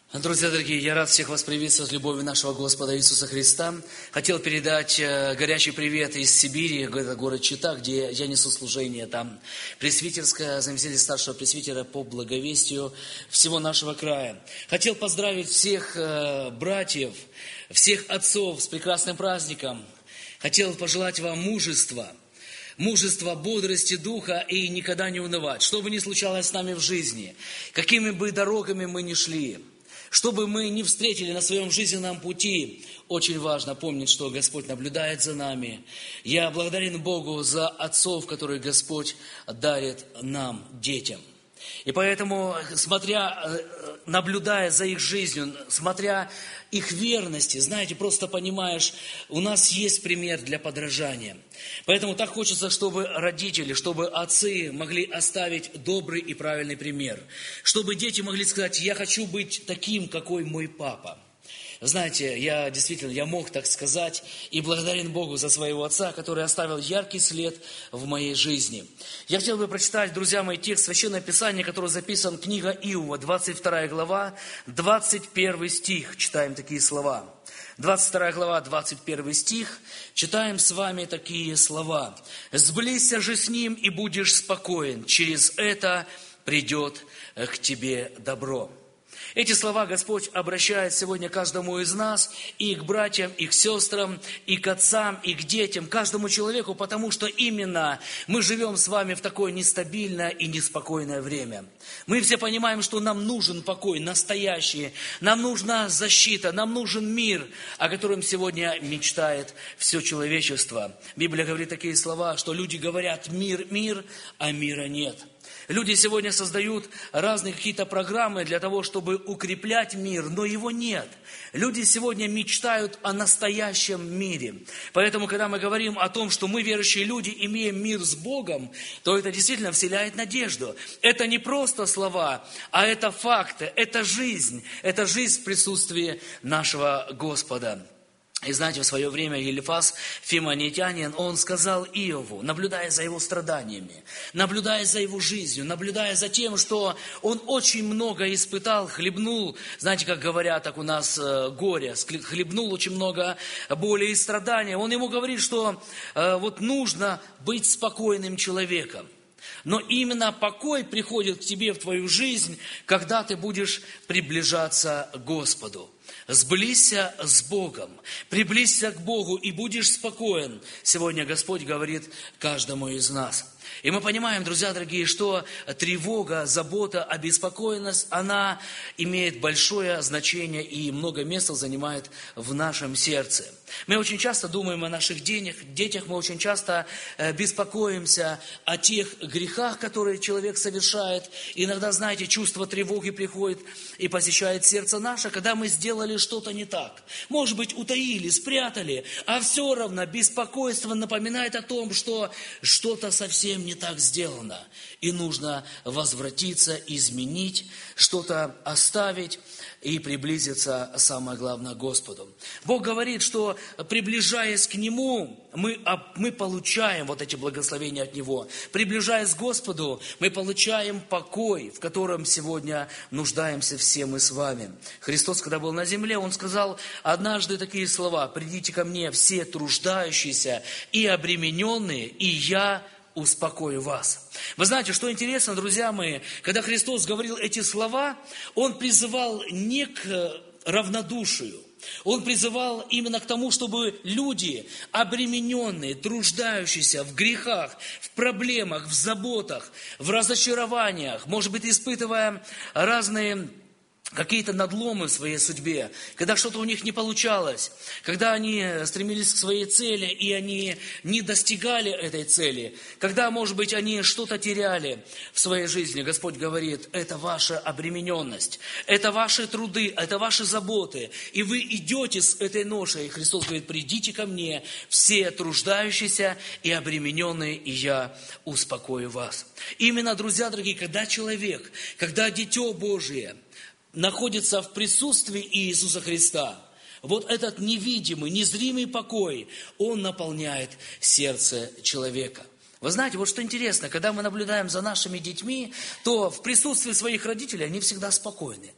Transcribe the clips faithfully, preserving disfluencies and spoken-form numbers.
Друзья дорогие, я рад всех вас приветствовать с любовью нашего Господа Иисуса Христа. Хотел передать горячий привет из Сибири, это город Чита, где я несу служение. Там пресвитерское, заместитель старшего пресвитера по благовестию всего нашего края. Хотел поздравить всех братьев, всех отцов с прекрасным праздником. Хотел пожелать вам мужества. Мужество, бодрости духа и никогда не унывать. Что бы ни случалось с нами в жизни, какими бы дорогами мы ни шли, что бы мы ни встретили на своем жизненном пути, очень важно помнить, что Господь наблюдает за нами. Я благодарен Богу за отцов, которые Господь дарит нам, детям. И поэтому, смотря, наблюдая за их жизнью, смотря их верности, знаете, просто понимаешь, у нас есть пример для подражания. Поэтому так хочется, чтобы родители, чтобы отцы могли оставить добрый и правильный пример. Чтобы дети могли сказать: я хочу быть таким, какой мой папа. Знаете, я действительно, я мог так сказать, и благодарен Богу за своего отца, который оставил яркий след в моей жизни. Я хотел бы прочитать, друзья мои, текст Священного Писания, который записан, книга Иова, двадцать вторая глава, двадцать первый стих, читаем такие слова. двадцать вторая глава, двадцать первый стих, читаем с вами такие слова. «Сблизься же с ним, и будешь спокоен, через это придет к тебе добро». Эти слова Господь обращает сегодня каждому из нас, и к братьям, и к сестрам, и к отцам, и к детям, каждому человеку, потому что именно мы живем с вами в такое нестабильное и неспокойное время. Мы все понимаем, что нам нужен покой настоящий, нам нужна защита, нам нужен мир, о котором сегодня мечтает все человечество. Библия говорит такие слова, что люди говорят: мир, мир, а мира нет. Люди сегодня создают разные какие-то программы для того, чтобы укреплять мир, но его нет. Люди сегодня мечтают о настоящем мире. Поэтому, когда мы говорим о том, что мы, верующие люди, имеем мир с Богом, то это действительно вселяет надежду. Это не просто слова, а это факты, это жизнь. Это жизнь в присутствии нашего Господа. И знаете, в свое время Елифаз Фимонитянин, он сказал Иову, наблюдая за его страданиями, наблюдая за его жизнью, наблюдая за тем, что он очень много испытал, хлебнул, знаете, как говорят так у нас, горе, хлебнул очень много боли и страдания. Он ему говорит, что э, вот нужно быть спокойным человеком. Но именно покой приходит к тебе в твою жизнь, когда ты будешь приближаться к Господу. Сблизься с Богом, приблизься к Богу и будешь спокоен. Сегодня Господь говорит каждому из нас. И мы понимаем, друзья дорогие, что тревога, забота, обеспокоенность, она имеет большое значение и много места занимает в нашем сердце. Мы очень часто думаем о наших детях, детях, мы очень часто беспокоимся о тех грехах, которые человек совершает. Иногда, знаете, чувство тревоги приходит и посещает сердце наше, когда мы сделали что-то не так. Может быть, утаили, спрятали, а все равно беспокойство напоминает о том, что что-то совсем не так сделано. И нужно возвратиться, изменить, что-то оставить и приблизиться, самое главное, к Господу. Бог говорит, что приближаясь к Нему, мы, мы получаем вот эти благословения от Него. Приближаясь к Господу, мы получаем покой, в котором сегодня нуждаемся все мы с вами. Христос, когда был на земле, Он сказал однажды такие слова: «Придите ко мне все труждающиеся и обремененные, и Я успокою вас». Вы знаете, что интересно, друзья мои, когда Христос говорил эти слова, Он призывал не к равнодушию. Он призывал именно к тому, чтобы люди, обремененные, труждающиеся в грехах, в проблемах, в заботах, в разочарованиях, может быть, испытывая разные какие-то надломы в своей судьбе, когда что-то у них не получалось, когда они стремились к своей цели, и они не достигали этой цели, когда, может быть, они что-то теряли в своей жизни, Господь говорит: это ваша обремененность, это ваши труды, это ваши заботы, и вы идете с этой ношей. И Христос говорит: придите ко мне, все труждающиеся и обремененные, и я успокою вас. Именно, друзья дорогие, когда человек, когда Дитё Божие находится в присутствии Иисуса Христа, вот этот невидимый, незримый покой, он наполняет сердце человека. Вы знаете, вот что интересно, когда мы наблюдаем за нашими детьми, то в присутствии своих родителей они всегда спокойны.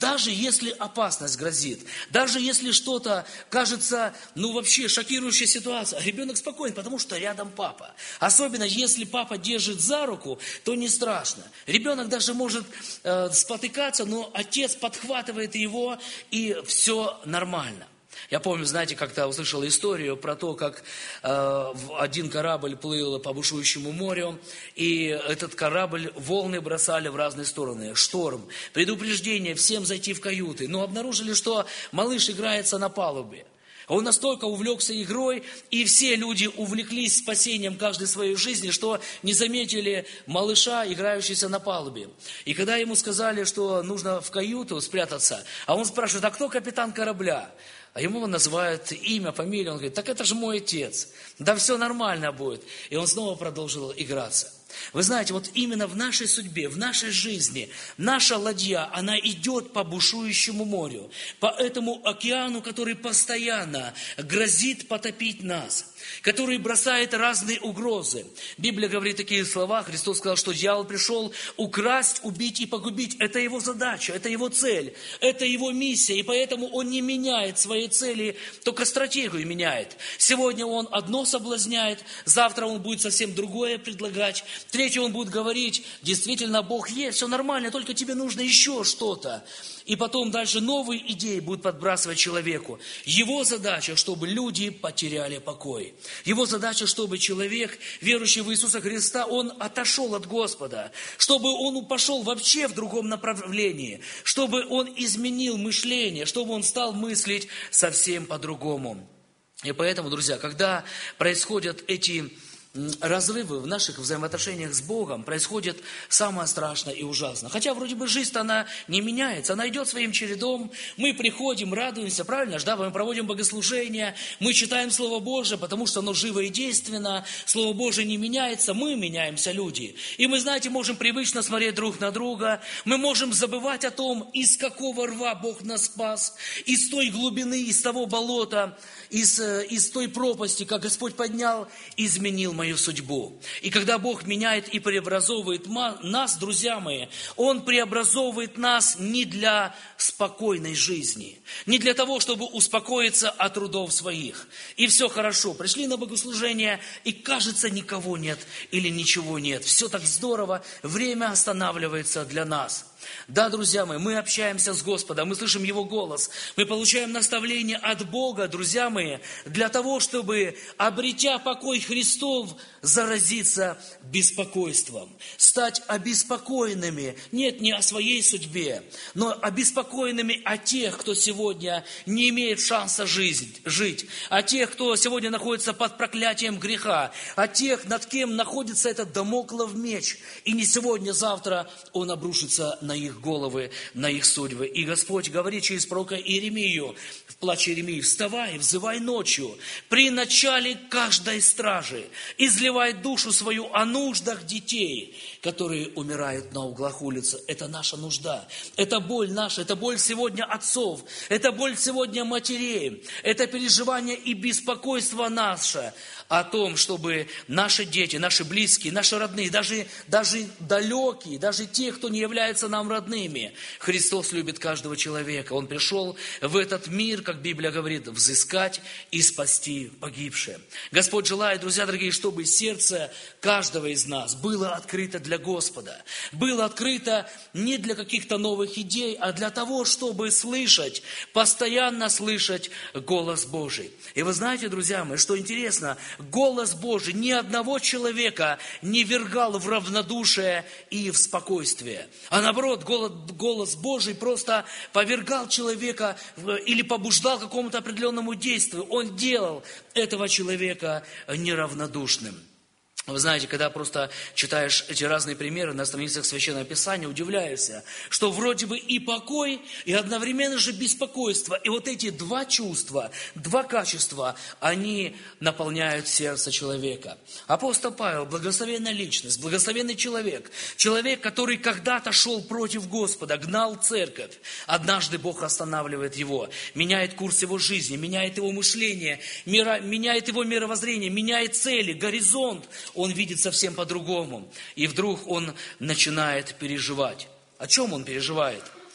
даже если опасность грозит, даже если что-то кажется, ну вообще шокирующая ситуация, ребенок спокоен, потому что рядом папа. Особенно если папа держит за руку, то не страшно. Ребенок даже может э, спотыкаться, но отец подхватывает его, и все нормально. Я помню, знаете, как-то услышал историю про то, как э, один корабль плыл по бушующему морю, и этот корабль волны бросали в разные стороны. Шторм, предупреждение всем зайти в каюты. Но обнаружили, что малыш играется на палубе. Он настолько увлекся игрой, и все люди увлеклись спасением каждой своей жизни, что не заметили малыша, играющегося на палубе. И когда ему сказали, что нужно в каюту спрятаться, а он спрашивает, а кто капитан корабля? А ему называют имя, фамилию, он говорит, так это же мой отец, да все нормально будет. И он снова продолжил играться. Вы знаете, вот именно в нашей судьбе, в нашей жизни, наша ладья, она идет по бушующему морю, по этому океану, который постоянно грозит потопить нас, который бросает разные угрозы. Библия говорит такие слова, Христос сказал, что дьявол пришел украсть, убить и погубить. Это его задача, это его цель, это его миссия, и поэтому он не меняет своей цели, только стратегию меняет. Сегодня он одно соблазняет, завтра он будет совсем другое предлагать, третье он будет говорить, действительно Бог есть, все нормально, только тебе нужно еще что-то. И потом дальше новые идеи будут подбрасывать человеку. Его задача, чтобы люди потеряли покой. Его задача, чтобы человек, верующий в Иисуса Христа, он отошел от Господа. Чтобы он пошел вообще в другом направлении. Чтобы он изменил мышление. Чтобы он стал мыслить совсем по-другому. И поэтому, друзья, когда происходят эти разрывы в наших взаимоотношениях с Богом, происходит самое страшное и ужасное. Хотя вроде бы жизнь-то она не меняется, она идет своим чередом. Мы приходим, радуемся, правильно же, да? Мы проводим богослужения, мы читаем Слово Божие, потому что оно живо и действенно. Слово Божие не меняется, мы меняемся, люди. И мы, знаете, можем привычно смотреть друг на друга, мы можем забывать о том, из какого рва Бог нас спас, из той глубины, из того болота, из, из той пропасти, как Господь поднял, изменил мою судьбу. И когда Бог меняет и преобразовывает нас, друзья мои, Он преобразовывает нас не для спокойной жизни, не для того, чтобы успокоиться от трудов своих. И все хорошо. Пришли на богослужение, и кажется, никого нет или ничего нет. Все так здорово, время останавливается для нас. Да, друзья мои, мы общаемся с Господом, мы слышим Его голос, мы получаем наставление от Бога, друзья мои, для того, чтобы, обретя покой Христов, заразиться беспокойством, стать обеспокоенными, нет, не о своей судьбе, но обеспокоенными о тех, кто сегодня не имеет шанса жить, жить, о тех, кто сегодня находится под проклятием греха, о тех, над кем находится этот дамоклов меч, и не сегодня-завтра он обрушится на их головы, на их судьбы. И Господь говорит через пророка Иеремию, в плаче Иеремии, вставай, взывай ночью, при начале каждой стражи, изливай душу свою о нуждах детей, которые умирают на углах улицы. Это наша нужда, это боль наша, это боль сегодня отцов, это боль сегодня матерей, это переживание и беспокойство наше о том, чтобы наши дети, наши близкие, наши родные, даже, даже далекие, даже те, кто не является нам родными. Христос любит каждого человека. Он пришел в этот мир, как Библия говорит, взыскать и спасти погибшие. Господь желает, друзья дорогие, чтобы сердце каждого из нас было открыто для Господа. Было открыто не для каких-то новых идей, а для того, чтобы слышать, постоянно слышать голос Божий. И вы знаете, друзья мои, что интересно, голос Божий ни одного человека не ввергал в равнодушие и в спокойствие. А наоборот, голос, голос Божий просто повергал человека или побуждал к какому-то определенному действию. Он делал этого человека неравнодушным. Вы знаете, когда просто читаешь эти разные примеры на страницах Священного Писания, удивляешься, что вроде бы и покой, и одновременно же беспокойство. И вот эти два чувства, два качества, они наполняют сердце человека. Апостол Павел, благословенная личность, благословенный человек, человек, который когда-то шел против Господа, гнал церковь. Однажды Бог останавливает его, меняет курс его жизни, меняет его мышление, меняет его мировоззрение, меняет цели, горизонт. Он видит совсем по-другому. И вдруг он начинает переживать. О чем он переживает?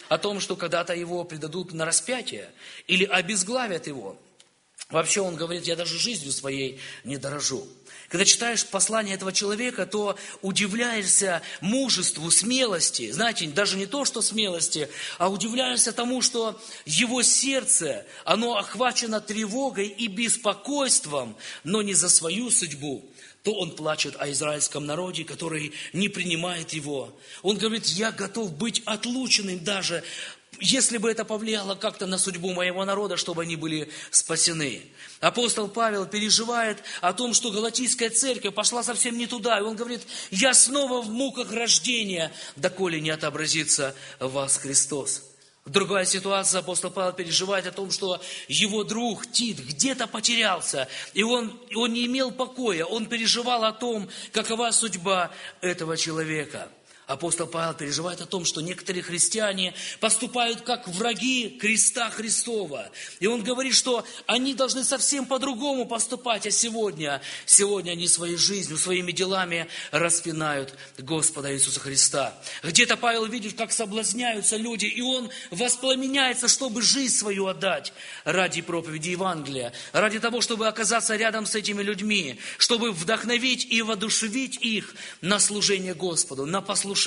о том, что когда-то его предадут на распятие или обезглавят его. Вообще он говорит: я даже жизнью своей не дорожу. Когда читаешь послание этого человека, то удивляешься мужеству, смелости. Знаете, даже не то, что смелости, а удивляешься тому, что его сердце, оно охвачено тревогой и беспокойством, но не за свою судьбу. То он плачет о израильском народе, который не принимает его. Он говорит: я готов быть отлученным даже, если бы это повлияло как-то на судьбу моего народа, чтобы они были спасены. Апостол Павел переживает о том, что галатийская церковь пошла совсем не туда. И он говорит: я снова в муках рождения, доколе не отобразится в вас Христос. Другая ситуация, апостол Павел переживает о том, что его друг Тит где-то потерялся, и он, он не имел покоя, он переживал о том, какова судьба этого человека. Апостол Павел переживает о том, что некоторые христиане поступают как враги креста Христова. И он говорит, что они должны совсем по-другому поступать, а сегодня, сегодня они своей жизнью, своими делами распинают Господа Иисуса Христа. Где-то Павел видит, как соблазняются люди, и он воспламеняется, чтобы жизнь свою отдать ради проповеди Евангелия, ради того, чтобы оказаться рядом с этими людьми, чтобы вдохновить и воодушевить их на служение Господу, на послушание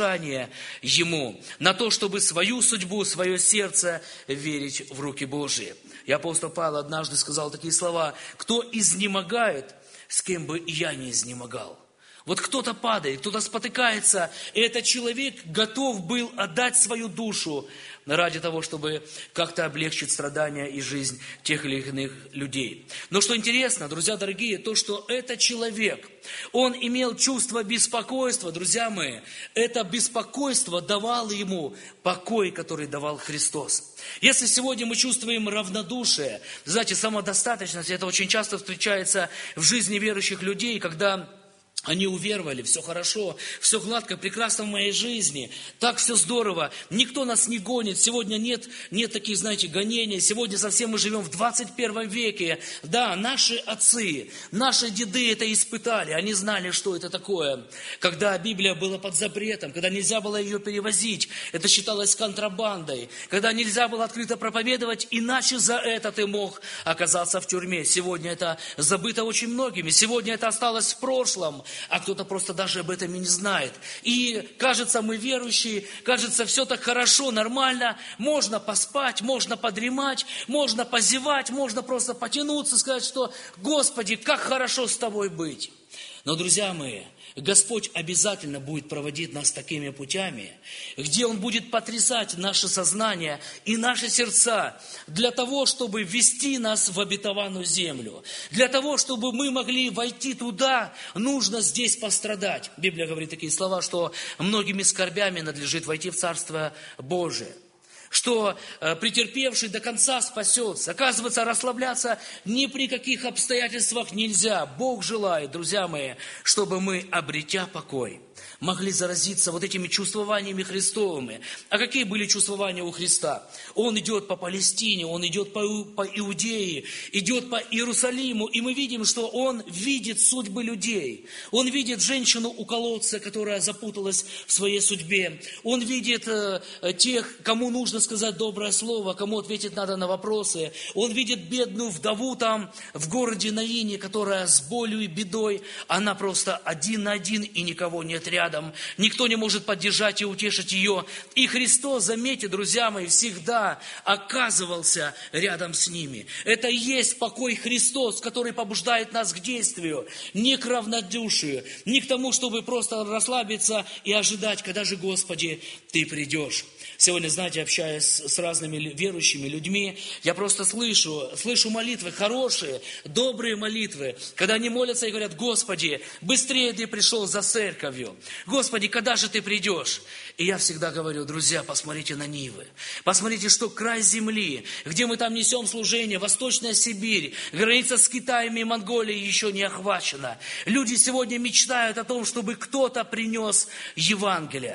Ему, на то, чтобы свою судьбу, свое сердце верить в руки Божьи. И апостол Павел однажды сказал такие слова: кто изнемогает, с кем бы и я не изнемогал. Вот кто-то падает, кто-то спотыкается, и этот человек готов был отдать свою душу ради того, чтобы как-то облегчить страдания и жизнь тех или иных людей. Но что интересно, друзья дорогие, то, что этот человек, он имел чувство беспокойства, друзья мои, это беспокойство давало ему покой, который давал Христос. Если сегодня мы чувствуем равнодушие, знаете, самодостаточность, это очень часто встречается в жизни верующих людей, когда они уверовали, все хорошо, все гладко, прекрасно в моей жизни, так все здорово, никто нас не гонит, сегодня нет, нет таких, знаете, гонений, сегодня совсем мы живем в двадцать первом веке. Да, наши отцы, наши деды это испытали, они знали, что это такое. Когда Библия была под запретом, когда нельзя было ее перевозить, это считалось контрабандой, когда нельзя было открыто проповедовать, иначе за это ты мог оказаться в тюрьме. Сегодня это забыто очень многими, сегодня это осталось в прошлом, а кто-то просто даже об этом и не знает. И кажется, мы верующие, кажется, все так хорошо, нормально, можно поспать, можно подремать, можно позевать, можно просто потянуться, сказать, что «Господи, как хорошо с тобой быть». Но, друзья мои, Господь обязательно будет проводить нас такими путями, где Он будет потрясать наше сознание и наши сердца для того, чтобы ввести нас в обетованную землю. Для того, чтобы мы могли войти туда, нужно здесь пострадать. Библия говорит такие слова, что многими скорбями надлежит войти в Царство Божие. Что э, претерпевший до конца спасется. Оказывается, расслабляться ни при каких обстоятельствах нельзя. Бог желает, друзья мои, чтобы мы, обретя покой, могли заразиться вот этими чувствованиями Христовыми. А какие были чувствования у Христа? Он идет по Палестине, Он идет по, по Иудее, идет по Иерусалиму, и мы видим, что Он видит судьбы людей. Он видит женщину у колодца, которая запуталась в своей судьбе. Он видит э, тех, кому нужно сказать доброе слово, кому ответить надо на вопросы. Он видит бедную вдову там в городе Наине, которая с болью и бедой, она просто один на один, и никого нет рядом. Никто не может поддержать и утешить ее. И Христос, заметьте, друзья мои, всегда оказывался рядом с ними. Это и есть покой Христос, который побуждает нас к действию, не к равнодушию, не к тому, чтобы просто расслабиться и ожидать, когда же, Господи, Ты придешь. Сегодня, знаете, общаясь с разными верующими людьми, я просто слышу, слышу молитвы хорошие, добрые молитвы, когда они молятся и говорят: Господи, быстрее Ты пришел за церковью. Господи, когда же Ты придешь? И я всегда говорю: друзья, посмотрите на Нивы. Посмотрите, что край земли, где мы там несем служение, Восточная Сибирь, граница с Китаем и Монголией еще не охвачена. Люди сегодня мечтают о том, чтобы кто-то принес Евангелие.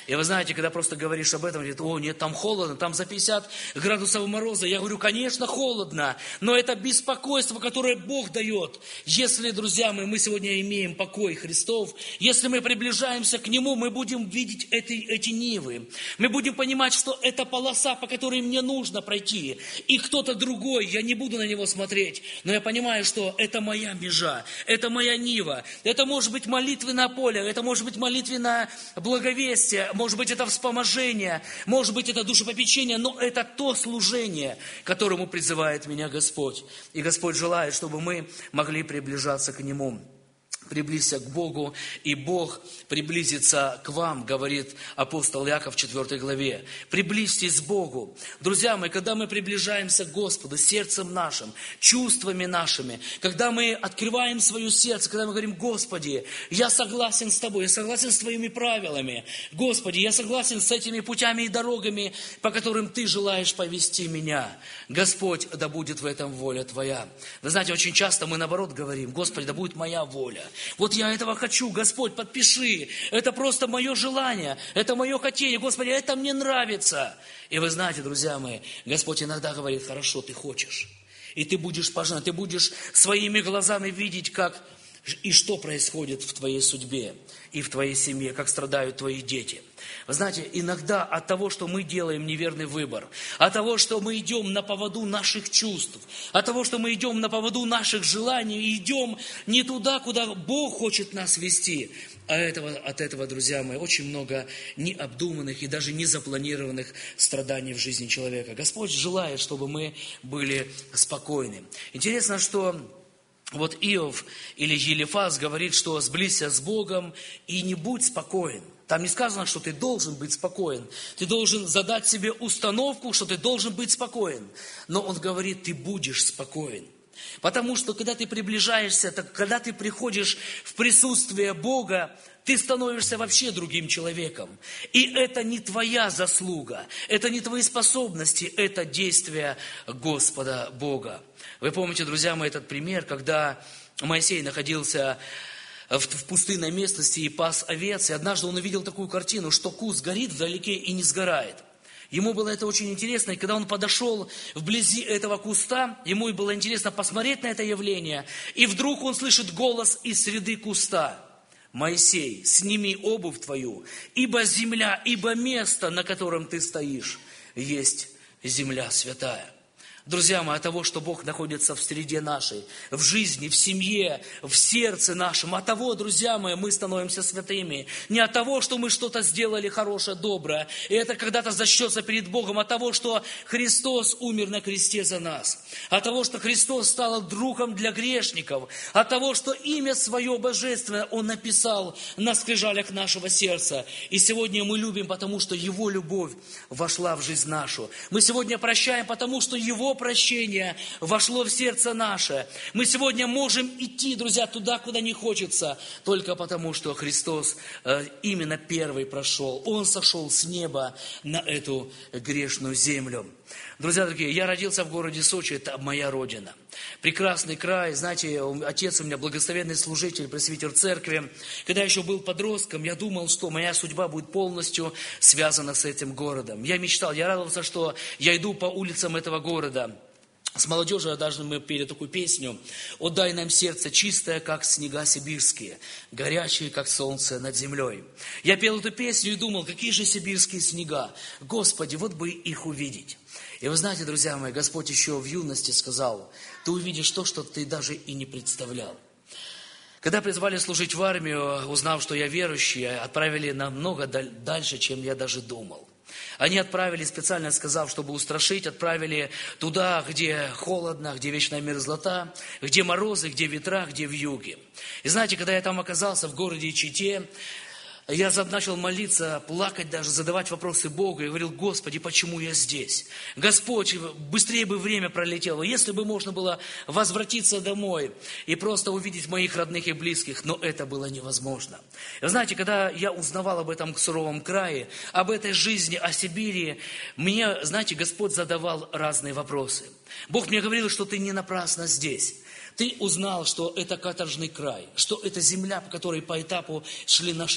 И вы знаете, когда просто говоришь об этом, говорит, о, нет, там холодно, там за пятьдесят градусов мороза. Я говорю, конечно, холодно, но это беспокойство, которое Бог дает. Если, друзья мои, мы сегодня имеем покой Христов, если мы приближаемся к Нему, мы будем видеть эти, эти нивы. Мы будем понимать, что это полоса, по которой мне нужно пройти. И кто-то другой, я не буду на него смотреть, но я понимаю, что это моя межа, это моя нива. Это может быть молитвенное поле, это может быть молитвенное благовестие, может быть это вспоможение, может быть это душепопечение, но это то служение, к которому призывает меня Господь. И Господь желает, чтобы мы могли приближаться к Нему. Приблизься к Богу, и Бог приблизится к вам, говорит апостол Иаков в четвёртой главе. Приблизьтесь к Богу. Друзья мои, когда мы приближаемся к Господу сердцем нашим, чувствами нашими, когда мы открываем свое сердце, когда мы говорим, Господи, я согласен с Тобой, я согласен с Твоими правилами. Господи, я согласен с этими путями и дорогами, по которым Ты желаешь повести меня. Господь, да будет в этом воля Твоя. Вы знаете, очень часто мы наоборот говорим, Господи, да будет моя воля. Вот я этого хочу, Господь, подпиши. Это просто мое желание, это мое хотение. Господи, это мне нравится. И вы знаете, друзья мои, Господь иногда говорит, хорошо, ты хочешь. И ты будешь пожалуйста, ты будешь своими глазами видеть, как и что происходит в твоей судьбе и в твоей семье, как страдают твои дети. Вы знаете, иногда от того, что мы делаем неверный выбор, от того, что мы идем на поводу наших чувств, от того, что мы идем на поводу наших желаний, идем не туда, куда Бог хочет нас вести, а этого, от этого, друзья мои, очень много необдуманных и даже незапланированных страданий в жизни человека. Господь желает, чтобы мы были спокойны. Интересно, что вот Иов или Елифаз говорит, что сблизься с Богом и не будь спокоен. Там не сказано, что ты должен быть спокоен. Ты должен задать себе установку, что ты должен быть спокоен. Но он говорит, ты будешь спокоен. Потому что, когда ты приближаешься, так, когда ты приходишь в присутствие Бога, ты становишься вообще другим человеком. И это не твоя заслуга, это не твои способности, это действие Господа Бога. Вы помните, друзья мои, этот пример, когда Моисей находился в пустынной местности и пас овец, и однажды он увидел такую картину, что куст горит вдалеке и не сгорает. Ему было это очень интересно, и когда он подошел вблизи этого куста, ему было интересно посмотреть на это явление, и вдруг он слышит голос из среды куста. «Моисей, сними обувь твою, ибо земля, ибо место, на котором ты стоишь, есть земля святая». Друзья мои, от того, что Бог находится в среде нашей, в жизни, в семье, в сердце нашем, от того, друзья мои, мы становимся святыми. Не от того, что мы что-то сделали хорошее, доброе, и это когда-то зачтется перед Богом, от того, что Христос умер на кресте за нас, от того, что Христос стал другом для грешников, от того, что имя Свое Божественное Он написал на скрижалях нашего сердца. И сегодня мы любим, потому что Его любовь вошла в жизнь нашу. Мы сегодня прощаем, потому что Его прощение вошло в сердце наше. Мы сегодня можем идти, друзья, туда, куда не хочется, только потому, что Христос э, именно первый прошел. Он сошел с неба на эту грешную землю. Друзья дорогие, я родился в городе Сочи, это моя родина. Прекрасный край, знаете, отец у меня благословенный служитель, пресвитер церкви. Когда я еще был подростком, я думал, что моя судьба будет полностью связана с этим городом. Я мечтал, я радовался, что я иду по улицам этого города. С молодежью даже мы пели такую песню: «Отдай нам сердце чистое, как снега сибирские, горячие, как солнце над землей». Я пел эту песню и думал, какие же сибирские снега, Господи, вот бы их увидеть. И вы знаете, друзья мои, Господь еще в юности сказал, ты увидишь то, что ты даже и не представлял. Когда призвали служить в армию, узнав, что я верующий, отправили намного дальше, чем я даже думал. Они отправили, специально сказав, чтобы устрашить, отправили туда, где холодно, где вечная мерзлота, где морозы, где ветра, где вьюги. И знаете, когда я там оказался, в городе Чите, я начал молиться, плакать даже, задавать вопросы Богу. И говорил, Господи, почему я здесь? Господь, быстрее бы время пролетело. Если бы можно было возвратиться домой и просто увидеть моих родных и близких. Но это было невозможно. И знаете, когда я узнавал об этом суровом крае, об этой жизни, о Сибири, мне, знаете, Господь задавал разные вопросы. Бог мне говорил, что ты не напрасно здесь. Ты узнал, что это каторжный край, что это земля, по которой по этапу шли наши братья.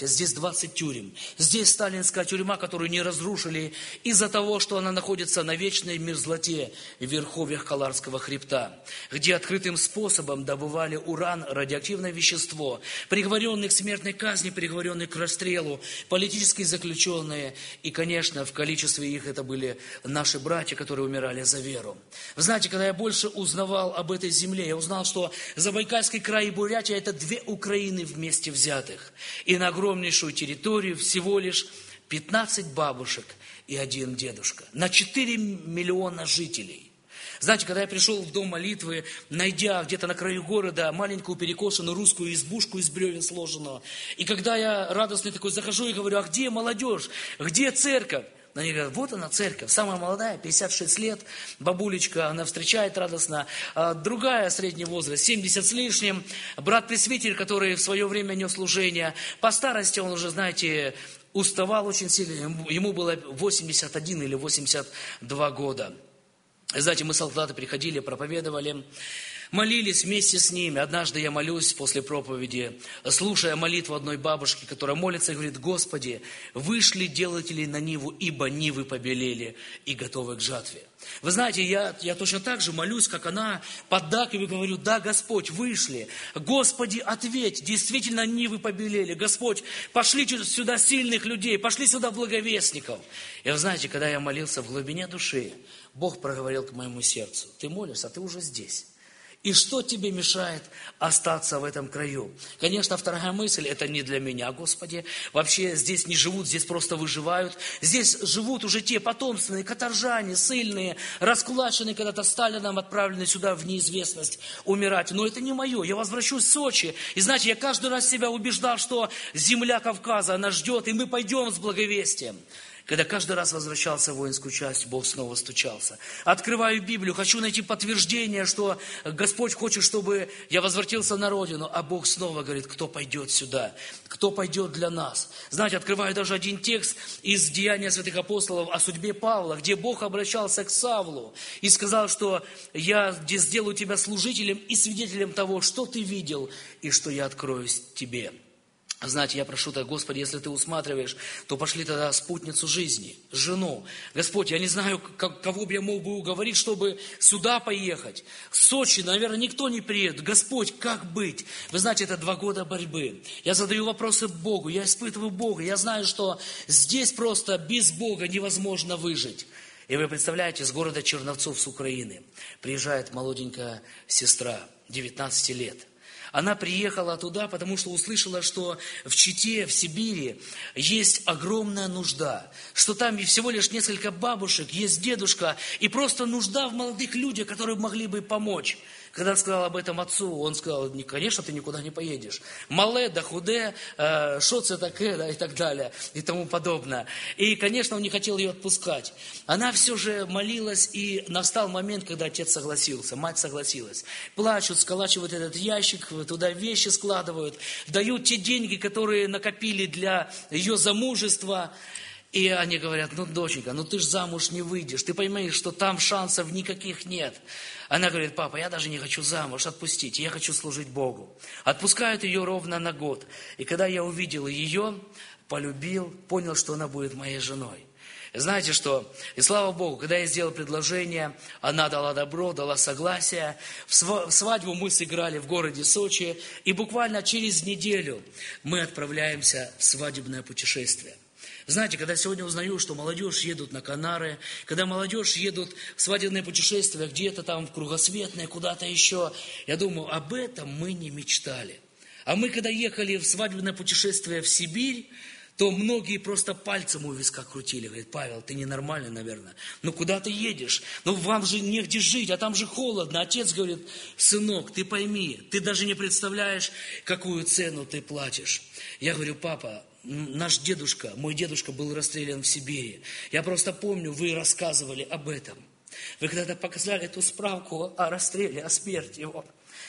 здесь двадцать тюрем. Здесь сталинская тюрьма, которую не разрушили из-за того, что она находится на вечной мерзлоте в верховьях Каларского хребта, где открытым способом добывали уран, радиоактивное вещество, приговоренные к смертной казни, приговоренные к расстрелу, политические заключенные. И, конечно, в количестве их это были наши братья, которые умирали за веру. Вы знаете, когда я больше узнавал об этой земле, я узнал, что Забайкальский край и Бурятия – это две Украины вместе взятых. И на огромнейшую территорию всего лишь пятнадцать бабушек и один дедушка. На четыре миллиона жителей. Знаете, когда я пришел в дом молитвы, найдя где-то на краю города маленькую перекошенную русскую избушку из бревен сложенную, и когда я радостный такой захожу и говорю: а где молодежь, где церковь? Они говорят: вот она церковь, самая молодая, пятьдесят шесть лет, бабулечка, она встречает радостно. А другая, средний возраст, семьдесят с лишним, брат-пресвитер, который в свое время нес служение. По старости он уже, знаете, уставал очень сильно, ему было восемьдесят один или восемьдесят два года. Знаете, мы солдаты приходили, проповедовали, молились вместе с ними. Однажды я молюсь после проповеди, слушая молитву одной бабушки, которая молится и говорит: Господи, вышли делатели на ниву, ибо нивы побелели и готовы к жатве. Вы знаете, я, я точно так же молюсь, как она, поддакиваю и говорю: да, Господь, вышли. Господи, ответь, действительно нивы побелели. Господь, пошли сюда сильных людей, пошли сюда благовестников. И вы знаете, когда я молился в глубине души, Бог проговорил к моему сердцу: ты молишься, а ты уже здесь. И что тебе мешает остаться в этом краю? Конечно, вторая мысль: это не для меня, Господи. Вообще здесь не живут, здесь просто выживают. Здесь живут уже те потомственные, каторжане, ссыльные, раскулаченные когда-то Сталином, отправленные сюда в неизвестность умирать. Но это не мое. Я возвращусь в Сочи. И знаете, я каждый раз себя убеждал, что земля Кавказа, она ждет, и мы пойдем с благовестием. Когда каждый раз возвращался в воинскую часть, Бог снова стучался. Открываю Библию, хочу найти подтверждение, что Господь хочет, чтобы я возвратился на родину. А Бог снова говорит: кто пойдет сюда? Кто пойдет для нас? Знаете, открываю даже один текст из Деяния святых апостолов о судьбе Павла, где Бог обращался к Савлу и сказал, что я сделаю тебя служителем и свидетелем того, что ты видел и что я откроюсь тебе. Знаете, я прошу тебя, Господи, если ты усматриваешь, то пошли тогда спутницу жизни, жену. Господь, я не знаю, как, кого бы я мог бы уговорить, чтобы сюда поехать. В Сочи, наверное, никто не приедет. Господь, как быть? Вы знаете, это два года борьбы. Я задаю вопросы Богу, я испытываю Бога. Я знаю, что здесь просто без Бога невозможно выжить. И вы представляете, с города Черновцов, с Украины, приезжает молоденькая сестра, девятнадцати лет. Она приехала туда, потому что услышала, что в Чите, в Сибири есть огромная нужда, что там всего лишь несколько бабушек, есть дедушка, и просто нужда в молодых людях, которые могли бы помочь. Когда сказал об этом отцу, он сказал: конечно, ты никуда не поедешь. Мале, да худе, шо це таке, да, и так далее, и тому подобное. И, конечно, он не хотел ее отпускать. Она все же молилась, и настал момент, когда отец согласился, мать согласилась. Плачут, сколачивают этот ящик, туда вещи складывают, дают те деньги, которые накопили для ее замужества. И они говорят: ну, доченька, ну ты ж замуж не выйдешь, ты понимаешь, что там шансов никаких нет. Она говорит: папа, я даже не хочу замуж, отпустите, я хочу служить Богу. Отпускают ее ровно на год. И когда я увидел ее, полюбил, понял, что она будет моей женой. Знаете что? И слава Богу, когда я сделал предложение, она дала добро, дала согласие. В свадьбу мы сыграли в городе Сочи, и буквально через неделю мы отправляемся в свадебное путешествие. Знаете, когда сегодня узнаю, что молодежь едут на Канары, когда молодежь едут в свадебное путешествие где-то там в кругосветное, куда-то еще, я думаю, об этом мы не мечтали. А мы, когда ехали в свадебное путешествие в Сибирь, то многие просто пальцем у виска крутили. Говорят: Павел, ты ненормальный, наверное. Ну, куда ты едешь? Ну, вам же негде жить, а там же холодно. Отец говорит: сынок, ты пойми, ты даже не представляешь, какую цену ты платишь. Я говорю: папа, наш дедушка, мой дедушка был расстрелян в Сибири. Я просто помню, вы рассказывали об этом. Вы когда-то показали эту справку о расстреле, о смерти его.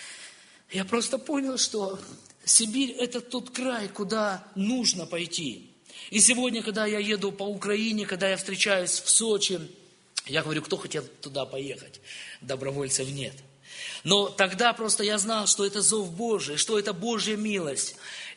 Я просто понял, что Сибирь – это тот край, куда нужно пойти. И сегодня, когда я еду по Украине, когда я встречаюсь в Сочи, я говорю: кто хотел туда поехать? Добровольцев нет. Но тогда просто я знал, что это зов Божий, что это Божья милость.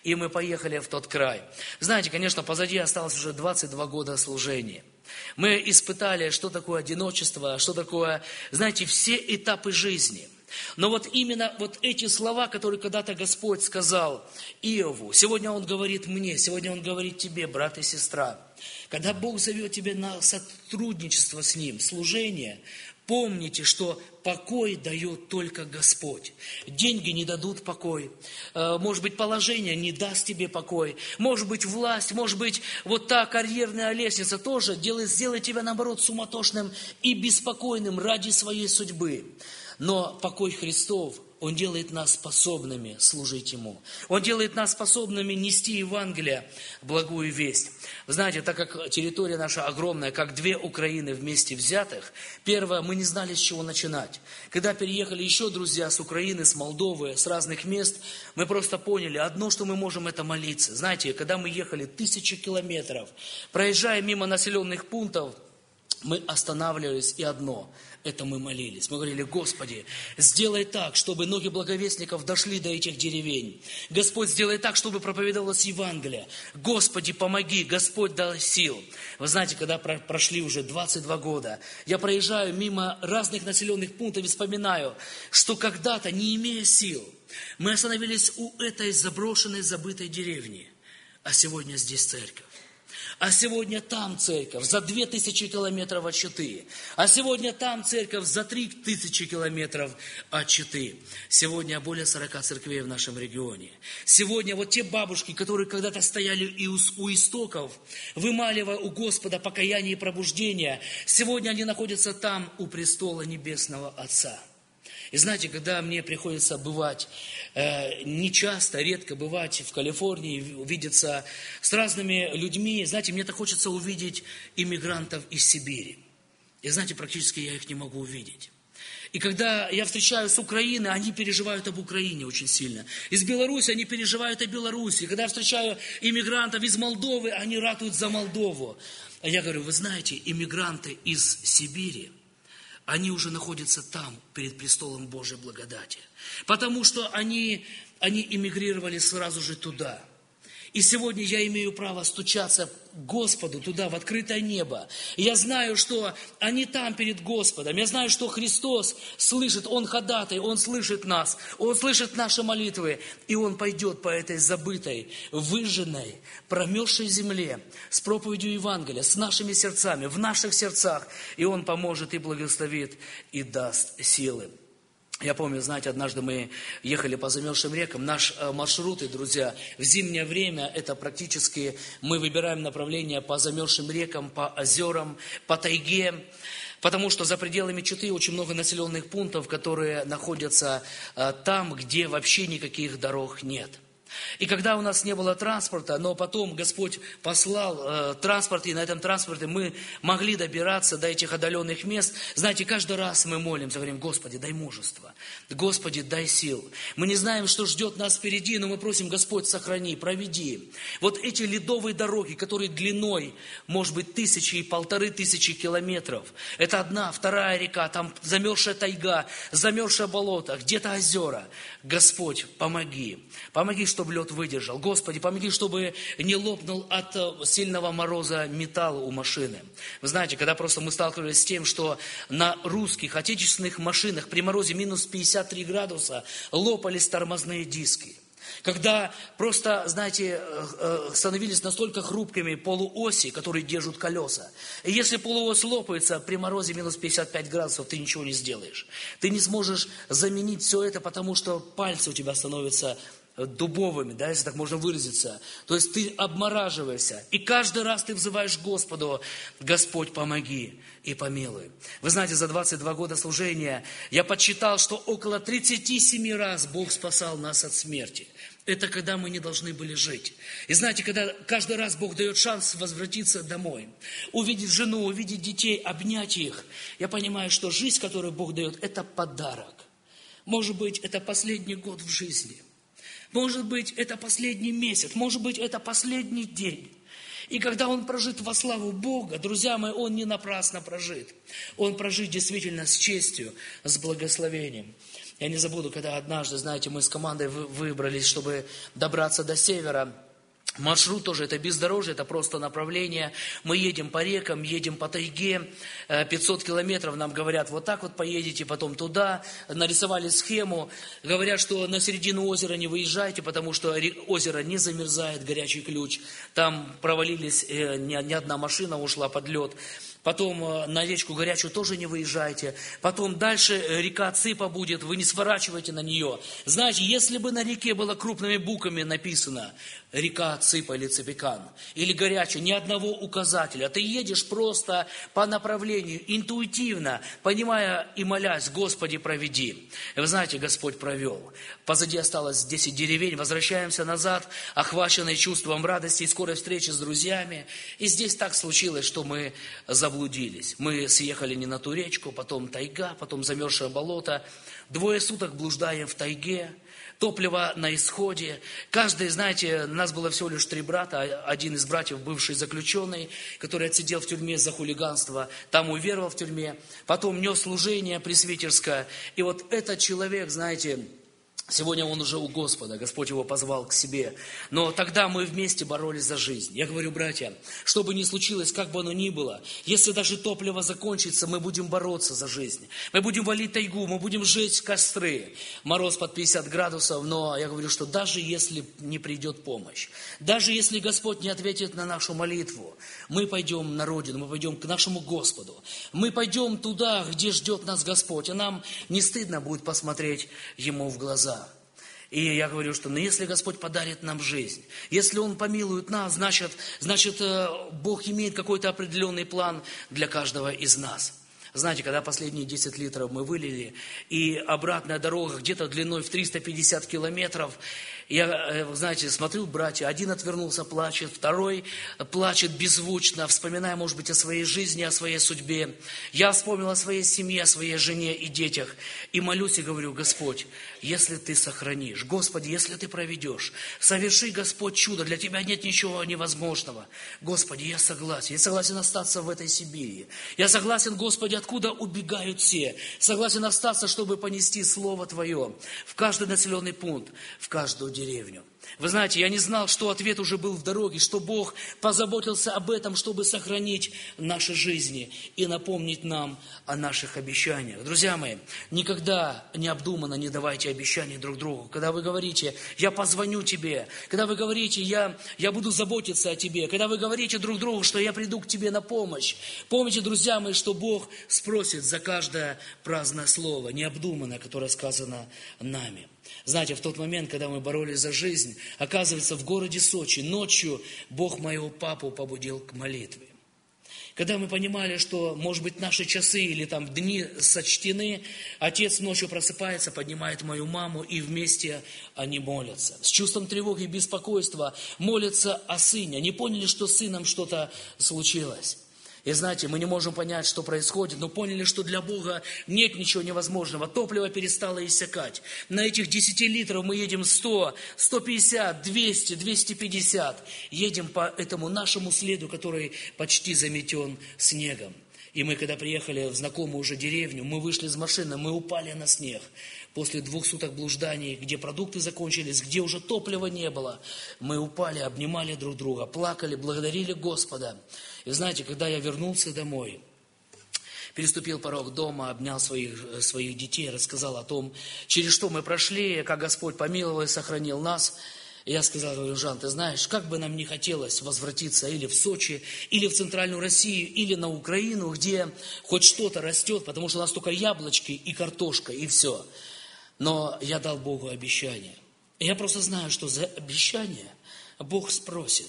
и мы поехали в тот край. Знаете, конечно, позади осталось уже двадцать два года служения. Мы испытали, что такое одиночество, что такое, знаете, все этапы жизни. Но вот именно вот эти слова, которые когда-то Господь сказал Иову, сегодня Он говорит мне, сегодня Он говорит тебе, брат и сестра. Когда Бог зовет тебя на сотрудничество с Ним, служение, помните, что покой дает только Господь. Деньги не дадут покой. Может быть, положение не даст тебе покой. Может быть, власть, может быть, вот та карьерная лестница тоже делает, сделает тебя, наоборот, суматошным и беспокойным ради своей судьбы. Но покой Христов, Он делает нас способными служить Ему. Он делает нас способными нести Евангелие, благую весть. Вы знаете, так как территория наша огромная, как две Украины вместе взятых, первое, мы не знали, с чего начинать. Когда переехали еще друзья с Украины, с Молдовы, с разных мест, мы просто поняли, одно, что мы можем, это молиться. Знаете, когда мы ехали тысячи километров, проезжая мимо населенных пунктов, мы останавливались, и одно – это мы молились. Мы говорили: Господи, сделай так, чтобы ноги благовестников дошли до этих деревень. Господь, сделай так, чтобы проповедовалось Евангелие. Господи, помоги, Господь дай сил. Вы знаете, когда прошли уже двадцать два года, я проезжаю мимо разных населенных пунктов и вспоминаю, что когда-то, не имея сил, мы остановились у этой заброшенной, забытой деревни. А сегодня здесь церковь. А сегодня там церковь за две тысячи километров от Читы. А сегодня там церковь за три тысячи километров от Читы. Сегодня более сорока церквей в нашем регионе. Сегодня вот те бабушки, которые когда-то стояли и у истоков, вымаливая у Господа покаяние и пробуждение, сегодня они находятся там, у престола Небесного Отца. И знаете, когда мне приходится бывать, э, нечасто, редко бывать в Калифорнии, увидеться с разными людьми, знаете, мне так хочется увидеть иммигрантов из Сибири. И знаете, практически я их не могу увидеть. И когда я встречаюсь с Украины, они переживают об Украине очень сильно. Из Беларуси они переживают о Беларуси. Когда я встречаю иммигрантов из Молдовы, они ратуют за Молдову. А я говорю: вы знаете, иммигранты из Сибири, они уже находятся там, перед престолом Божьей благодати. Потому что они, они эмигрировали сразу же туда. И сегодня я имею право стучаться к Господу туда, в открытое небо. И я знаю, что они там перед Господом. Я знаю, что Христос слышит, Он ходатай, Он слышит нас, Он слышит наши молитвы. И Он пойдет по этой забытой, выжженной, промерзшей земле с проповедью Евангелия, с нашими сердцами, в наших сердцах. И Он поможет и благословит, и даст силы. Я помню, знаете, однажды мы ехали по замерзшим рекам. Наш маршрут, и, друзья, в зимнее время это практически мы выбираем направление по замерзшим рекам, по озерам, по тайге. Потому что за пределами Читы очень много населенных пунктов, которые находятся там, где вообще никаких дорог нет. И когда у нас не было транспорта, но потом Господь послал э, транспорт, и на этом транспорте мы могли добираться до этих отдаленных мест. Знаете, каждый раз мы молимся, говорим: Господи, дай мужество, Господи, дай сил. Мы не знаем, что ждет нас впереди, но мы просим: Господь, сохрани, проведи. Вот эти ледовые дороги, которые длиной, может быть, тысячи и полторы тысячи километров. Это одна, вторая река, там замерзшая тайга, замерзшее болото, где-то озера. Господь, помоги, помоги, чтобы лед выдержал. Господи, помоги, чтобы не лопнул от сильного мороза металл у машины. Вы знаете, когда просто мы сталкивались с тем, что на русских отечественных машинах при морозе минус пятьдесят три градуса лопались тормозные диски. Когда просто, знаете, становились настолько хрупкими полуоси, которые держат колеса. И если полуось лопается, при морозе минус пятьдесят пять градусов ты ничего не сделаешь. Ты не сможешь заменить все это, потому что пальцы у тебя становятся дубовыми, да, если так можно выразиться. То есть ты обмораживаешься. И каждый раз ты взываешь к Господу: Господь, помоги и помилуй. Вы знаете, за двадцать два года служения я подсчитал, что около тридцати семи раз Бог спасал нас от смерти. Это когда мы не должны были жить. И знаете, когда каждый раз Бог дает шанс возвратиться домой, увидеть жену, увидеть детей, обнять их, я понимаю, что жизнь, которую Бог дает, это подарок. Может быть, это последний год в жизни. Может быть, это последний месяц, может быть, это последний день. И когда он прожит во славу Бога, друзья мои, он не напрасно прожит. Он прожит действительно с честью, с благословением. Я не забуду, когда однажды, знаете, мы с командой выбрались, чтобы добраться до севера. Маршрут тоже, это бездорожье, это просто направление. Мы едем по рекам, едем по тайге, пятьсот километров, нам говорят, вот так вот поедете, потом туда. Нарисовали схему, говорят, что на середину озера не выезжайте, потому что озеро не замерзает, горячий ключ. Там провалились, ни одна машина ушла под лед. Потом на речку горячую тоже не выезжайте. Потом дальше река Ципа будет, вы не сворачивайте на нее. Знаете, если бы на реке было крупными буквами написано река Ципа или Ципикан, или горячая, ни одного указателя. Ты едешь просто по направлению, интуитивно, понимая и молясь, Господи, проведи. И вы знаете, Господь провел. Позади осталось десять деревень, возвращаемся назад, охваченные чувством радости и скорой встречи с друзьями. И здесь так случилось, что мы заблудились. Мы съехали не на ту речку, потом тайга, потом замерзшее болото. Двое суток блуждаем в тайге. Топливо на исходе. Каждый, знаете, нас было всего лишь три брата. Один из братьев, бывший заключенный, который отсидел в тюрьме за хулиганство, там уверовал в тюрьме. Потом нес служение пресвитерское. И вот этот человек, знаете, сегодня он уже у Господа, Господь его позвал к себе. Но тогда мы вместе боролись за жизнь. Я говорю, братья, что бы ни случилось, как бы оно ни было, если даже топливо закончится, мы будем бороться за жизнь. Мы будем валить тайгу, мы будем жечь костры. Мороз под пятьдесят градусов, но я говорю, что даже если не придет помощь, даже если Господь не ответит на нашу молитву, мы пойдем на родину, мы пойдем к нашему Господу. Мы пойдем туда, где ждет нас Господь, и нам не стыдно будет посмотреть Ему в глаза. И я говорю, что ну, если Господь подарит нам жизнь, если Он помилует нас, значит, значит Бог имеет какой-то определенный план для каждого из нас. Знаете, когда последние десять литров мы вылили, и обратная дорога где-то длиной в триста пятьдесят километров, я, знаете, смотрю, братья, один отвернулся, плачет, второй плачет беззвучно, вспоминая, может быть, о своей жизни, о своей судьбе. Я вспомнил о своей семье, о своей жене и детях. И молюсь и говорю, Господь, если Ты сохранишь, Господи, если Ты проведешь, соверши, Господь, чудо, для Тебя нет ничего невозможного. Господи, я согласен, я согласен остаться в этой Сибири. Я согласен, Господи, откуда убегают все. Согласен остаться, чтобы понести Слово Твое в каждый населенный пункт, в каждую деревню. Вы знаете, я не знал, что ответ уже был в дороге, что Бог позаботился об этом, чтобы сохранить наши жизни и напомнить нам о наших обещаниях. Друзья мои, никогда необдуманно не давайте обещаний друг другу. Когда вы говорите, я позвоню тебе, когда вы говорите, я, я буду заботиться о тебе, когда вы говорите друг другу, что я приду к тебе на помощь, помните, друзья мои, что Бог спросит за каждое праздное слово, необдуманное, которое сказано нами. Знаете, в тот момент, когда мы боролись за жизнь, оказывается, в городе Сочи ночью Бог моего папу побудил к молитве. Когда мы понимали, что, может быть, наши часы или там дни сочтены, отец ночью просыпается, поднимает мою маму, и вместе они молятся. С чувством тревоги и беспокойства молятся о сыне. Они поняли, что с сыном что-то случилось. И знаете, мы не можем понять, что происходит, но поняли, что для Бога нет ничего невозможного. Топливо перестало иссякать. На этих десяти литров мы едем сто, сто пятьдесят, двести, двести пятьдесят. Едем по этому нашему следу, который почти заметен снегом. И мы, когда приехали в знакомую уже деревню, мы вышли из машины, мы упали на снег. После двух суток блужданий, где продукты закончились, где уже топлива не было, мы упали, обнимали друг друга, плакали, благодарили Господа. И знаете, когда я вернулся домой, переступил порог дома, обнял своих, своих детей, рассказал о том, через что мы прошли, как Господь помиловал и сохранил нас. И я сказал, говорю, Жан, ты знаешь, как бы нам не хотелось возвратиться или в Сочи, или в Центральную Россию, или на Украину, где хоть что-то растет, потому что у нас только яблочки и картошка, и все. Но я дал Богу обещание. И я просто знаю, что за обещание Бог спросит.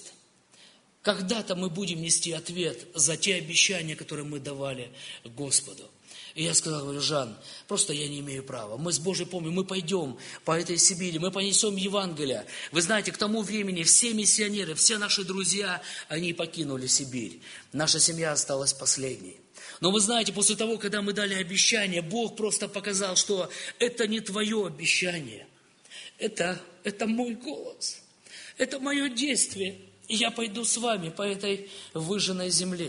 Когда-то мы будем нести ответ за те обещания, которые мы давали Господу. И я сказал, говорю, Жан, просто я не имею права. Мы с Божьей помощью, мы пойдем по этой Сибири, мы понесем Евангелие. Вы знаете, к тому времени все миссионеры, все наши друзья, они покинули Сибирь. Наша семья осталась последней. Но вы знаете, после того, когда мы дали обещание, Бог просто показал, что это не твое обещание. Это, это мой голос. Это мое действие. И я пойду с вами по этой выжженной земле.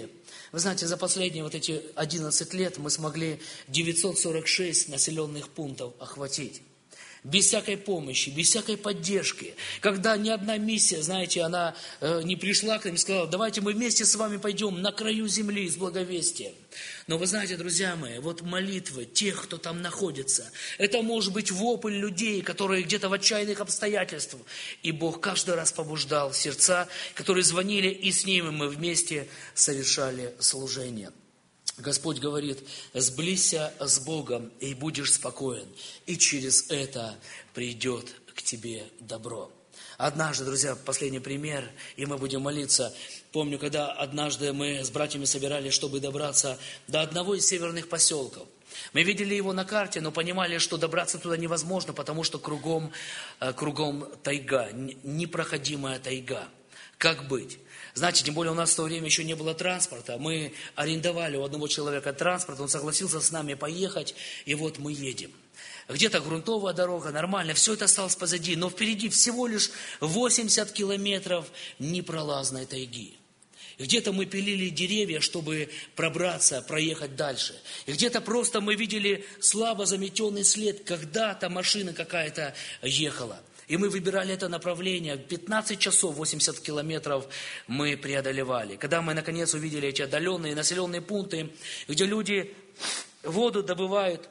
Вы знаете, за последние вот эти одиннадцать лет мы смогли девятьсот сорок шесть населенных пунктов охватить. Без всякой помощи, без всякой поддержки. Когда ни одна миссия, знаете, она э, не пришла к нам и сказала: давайте мы вместе с вами пойдем на краю земли с благовестием. Но вы знаете, друзья мои, вот молитвы тех, кто там находится, это может быть вопль людей, которые где-то в отчаянных обстоятельствах. И Бог каждый раз побуждал сердца, которые звонили, и с ними мы вместе совершали служение. Господь говорит: сблизься с Богом, и будешь спокоен, и через это придет к тебе добро. Однажды, друзья, последний пример, и мы будем молиться. Помню, когда однажды мы с братьями собирались, чтобы добраться до одного из северных поселков. Мы видели его на карте, но понимали, что добраться туда невозможно, потому что кругом, кругом тайга, непроходимая тайга. Как быть? Знаете, тем более у нас в то время еще не было транспорта. Мы арендовали у одного человека транспорт, он согласился с нами поехать, и вот мы едем. Где-то грунтовая дорога, нормально, все это осталось позади, но впереди всего лишь восемьдесят километров непролазной тайги. И где-то мы пилили деревья, чтобы пробраться, проехать дальше. И где-то просто мы видели слабо заметенный след, когда-то машина какая-то ехала. И мы выбирали это направление. пятнадцать часов, восемьдесят километров мы преодолевали. Когда мы наконец увидели эти отдаленные населенные пункты, где люди воду добывают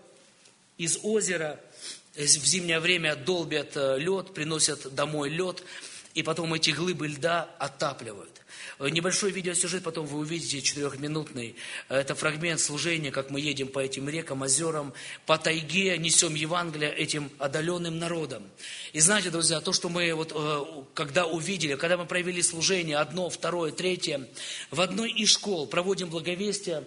из озера, в зимнее время долбят лед, приносят домой лед, и потом эти глыбы льда отапливают. Небольшой видеосюжет потом вы увидите, четырехминутный. Это фрагмент служения, как мы едем по этим рекам, озерам, по тайге, несем Евангелие этим отдаленным народам. И знаете, друзья, то, что мы вот, когда увидели, когда мы провели служение, одно, второе, третье, в одной из школ проводим благовестие,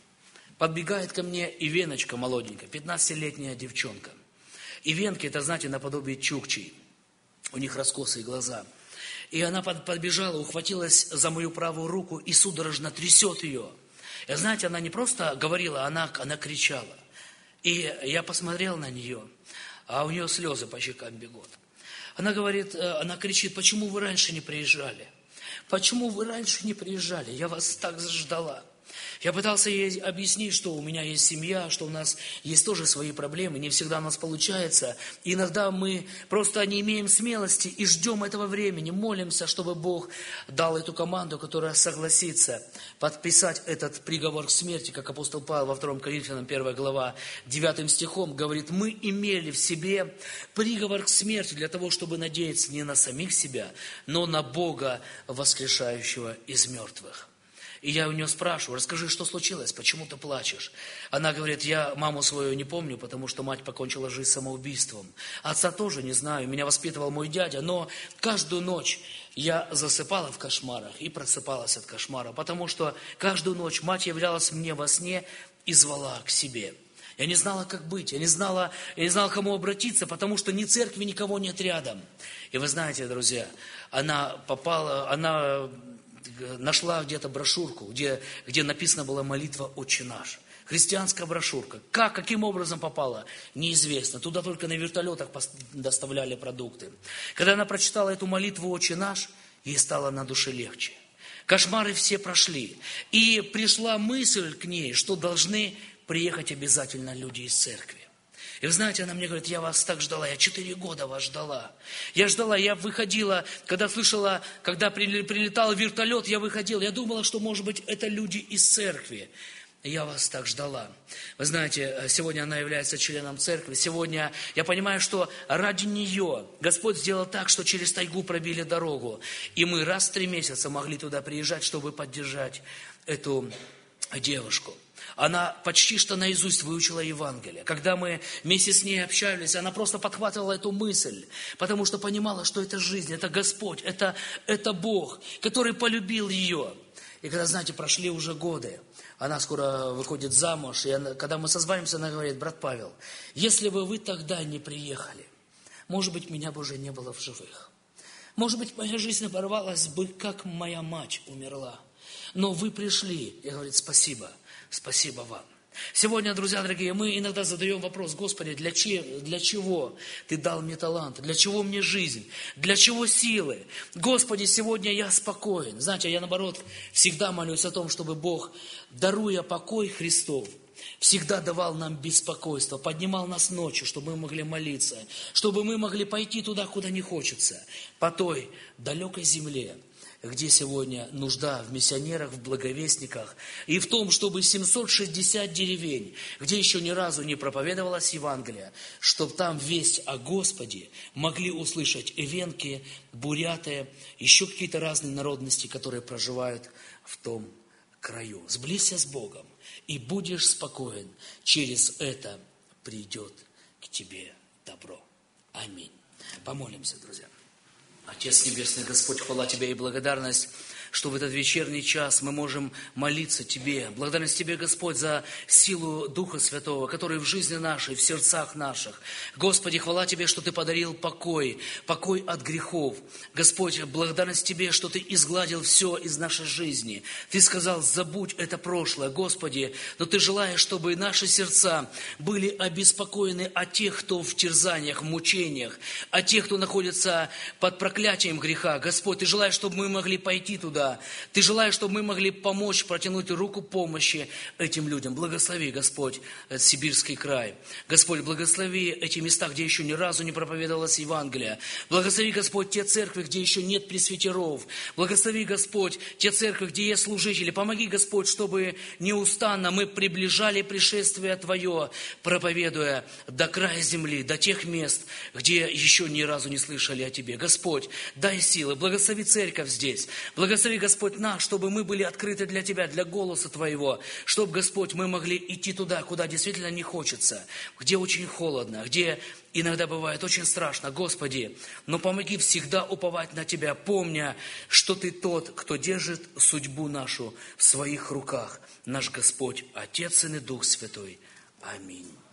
подбегает ко мне Ивеночка молоденькая, пятнадцатилетняя девчонка. Ивенки, это, знаете, наподобие чукчей. У них раскосые глаза. И она подбежала, ухватилась за мою правую руку и судорожно трясет ее. И знаете, она не просто говорила, она, она кричала. И я посмотрел на нее, а у нее слезы по щекам бегут. Она говорит, она кричит: почему вы раньше не приезжали? Почему вы раньше не приезжали? Я вас так ждала. Я пытался ей объяснить, что у меня есть семья, что у нас есть тоже свои проблемы, не всегда у нас получается. И иногда мы просто не имеем смелости и ждем этого времени, молимся, чтобы Бог дал эту команду, которая согласится подписать этот приговор к смерти, как апостол Павел во втором Коринфянам первая глава девятым стихом говорит: мы имели в себе приговор к смерти для того, чтобы надеяться не на самих себя, но на Бога, воскрешающего из мертвых. И я у нее спрашиваю: расскажи, что случилось, почему ты плачешь? Она говорит: я маму свою не помню, потому что мать покончила жизнь самоубийством. Отца тоже не знаю, меня воспитывал мой дядя, но каждую ночь я засыпала в кошмарах и просыпалась от кошмара, потому что каждую ночь мать являлась мне во сне и звала к себе. Я не знала, как быть, я не знала, я не знала, к кому обратиться, потому что ни церкви, никого нет рядом. И вы знаете, друзья, она попала, она... нашла где-то брошюрку, где, где написана была молитва «Отче наш». Христианская брошюрка. Как, каким образом попала, неизвестно. Туда только на вертолетах доставляли продукты. Когда она прочитала эту молитву «Отче наш», ей стало на душе легче. Кошмары все прошли. И пришла мысль к ней, что должны приехать обязательно люди из церкви. И вы знаете, она мне говорит: я вас так ждала, я четыре года вас ждала. Я ждала, я выходила, когда слышала, когда прилетал вертолет, я выходила, я думала, что, может быть, это люди из церкви. Я вас так ждала. Вы знаете, сегодня она является членом церкви. Сегодня я понимаю, что ради нее Господь сделал так, что через тайгу пробили дорогу. И мы раз в три месяца могли туда приезжать, чтобы поддержать эту девушку. Она почти что наизусть выучила Евангелие. Когда мы вместе с ней общались, она просто подхватывала эту мысль, потому что понимала, что это жизнь, это Господь, это, это Бог, который полюбил ее. И когда, знаете, прошли уже годы, она скоро выходит замуж, и она, когда мы созванимся, она говорит: брат Павел, если бы вы тогда не приехали, может быть, меня бы уже не было в живых. Может быть, моя жизнь оборвалась бы, как моя мать умерла. Но вы пришли, и говорит: спасибо. Спасибо вам. Сегодня, друзья дорогие, мы иногда задаем вопрос: Господи, для, че, для чего Ты дал мне таланты? Для чего мне жизнь? Для чего силы? Господи, сегодня я спокоен. Знаете, я наоборот всегда молюсь о том, чтобы Бог, даруя покой Христов, всегда давал нам беспокойство, поднимал нас ночью, чтобы мы могли молиться, чтобы мы могли пойти туда, куда не хочется, по той далекой земле, где сегодня нужда в миссионерах, в благовестниках, и в том, чтобы семьсот шестьдесят деревень, где еще ни разу не проповедовалась Евангелие, чтобы там весть о Господе могли услышать эвенки, буряты, еще какие-то разные народности, которые проживают в том краю. Сблизься с Богом, и будешь спокоен. Через это придет к тебе добро. Аминь. Помолимся, друзья. Отец Небесный, Господь, хвала Тебе и благодарность, что в этот вечерний час мы можем молиться Тебе. Благодарность Тебе, Господь, за силу Духа Святого, который в жизни нашей, в сердцах наших. Господи, хвала Тебе, что Ты подарил покой, покой от грехов. Господь, благодарность Тебе, что Ты изгладил все из нашей жизни. Ты сказал: забудь это прошлое, Господи, но Ты желаешь, чтобы наши сердца были обеспокоены о тех, кто в терзаниях, мучениях, о тех, кто находится под проклятием греха. Господь, Ты желаешь, чтобы мы могли пойти туда. Ты желаешь, чтобы мы могли помочь, протянуть руку помощи этим людям. Благослови, Господь, Сибирский край. Господь, благослови эти места, где еще ни разу не проповедовалось Евангелие. Благослови, Господь, те церкви, где еще нет пресвитеров. Благослови, Господь, те церкви, где есть служители. Помоги, Господь, чтобы неустанно мы приближали пришествие Твое, проповедуя до края земли, до тех мест, где еще ни разу не слышали о Тебе. Господь, дай силы, благослови церковь здесь. Благослови, Господь, нас, чтобы мы были открыты для Тебя, для голоса Твоего, чтобы, Господь, мы могли идти туда, куда действительно не хочется, где очень холодно, где иногда бывает очень страшно. Господи, но помоги всегда уповать на Тебя, помня, что Ты тот, кто держит судьбу нашу в своих руках. Наш Господь, Отец, Сын и Дух Святой. Аминь.